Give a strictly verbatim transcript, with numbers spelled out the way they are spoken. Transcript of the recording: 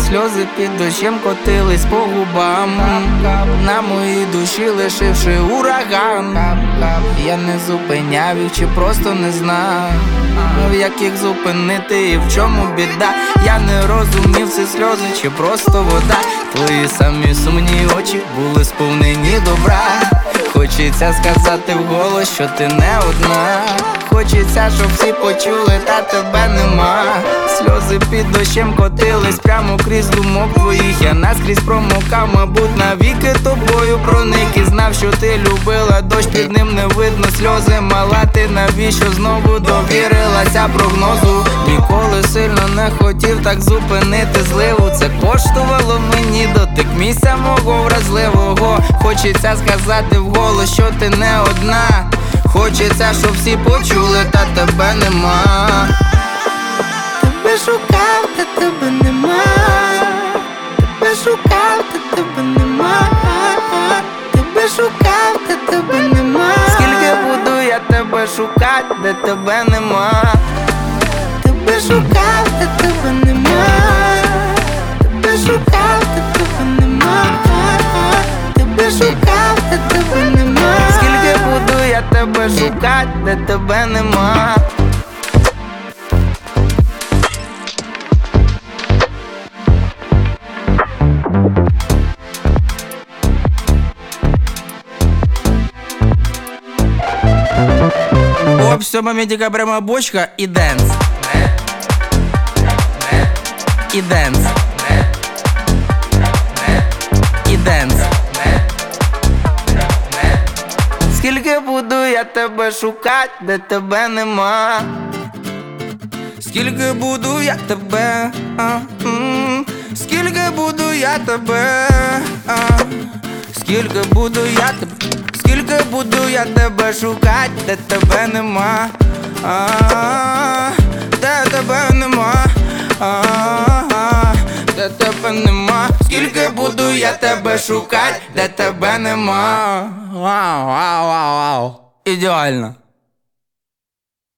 сльози під дощем котились по губам, на моїй душі лишивши ураган. Я не зупиняв їх чи просто не знав, як їх зупинити і в чому біда. Я не розумів, це сльози чи просто вода. Твої самі сумні очі були сповнені добра. Хочеться сказати вголос, що ти не одна. Хочеться, щоб всі почули, та тебе нема. Сльози під дощем котились прямо крізь думок твоїх. Я наскрізь промокав, мабуть, навіки тобою проник. І знав, що ти любила дощ, під ним не видно сльози. Мала, ти навіщо знову довірилася прогнозу? Ніколи сильно не хотів так зупинити зливу. Це коштувало мені дотик місця мого вразливого. Хочеться сказати вголос, що ти не одна. Хочеться, щоб всі почули, та тебе нема. Тебе шукав, та тебе нема. Тебе шукав, та тебе нема. Тебе шукав, та тебе нема. Скільки буду я тебе шукать, де тебе нема. Тебе шукав, та тебе нема. Тебе шукав, та тебе нема. Тебе шукав, та тебе нема. Скільки буду я тебе шукать, де тебе нема. Оп, все, моментика, прямо бочка і денс. І денс. І денс. Скільки буду я тебе шукать, де тебе нема. Скільки буду я тебе, а, м, скільки буду я тебе, а, скільки буду я тебе, скільки буду я тебе шукать, де тебе нема, а, де тебе нема, а, де тебе нема. Скільки буду я тебе шукать, де тебе нема. Вау, вау, вау, вау. Ідеально.